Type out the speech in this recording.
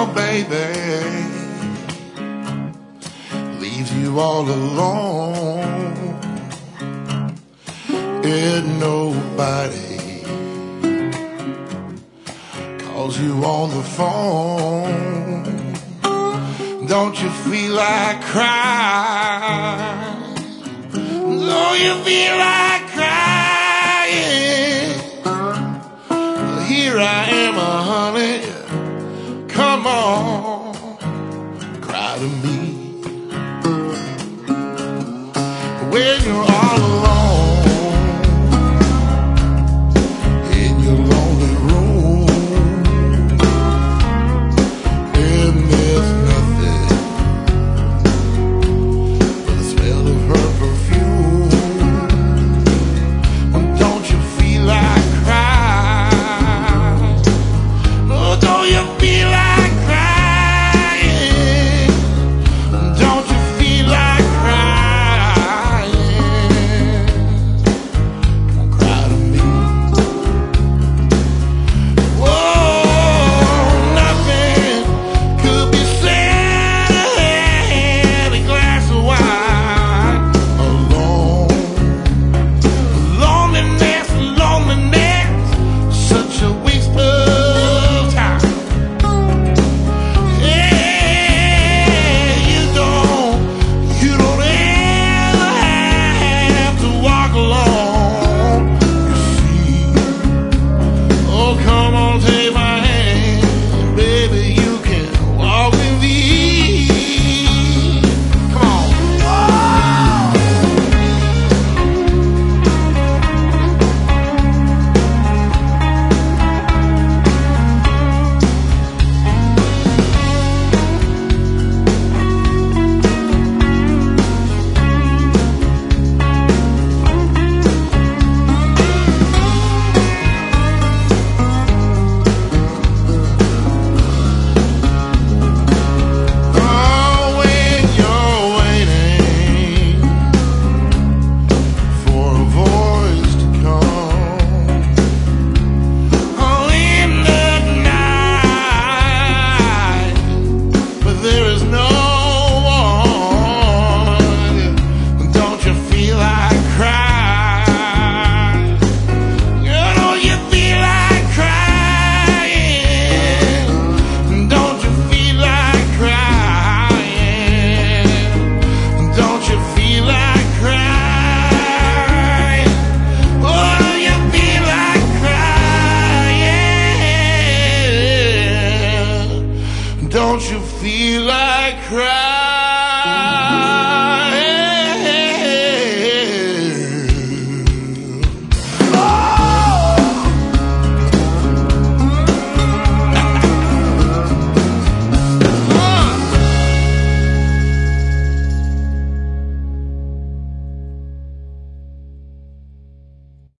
Oh, baby, leaves you all alone, and nobody calls you on the phone. Don't you feel like crying? Don't you feel like crying? Here I am, honey. Come on, cry to me. When you're all alone in your lonely room, and there's nothing but the smell of her perfume. Don't you feel like crying? Oh, don't you feel like don't you feel like crying?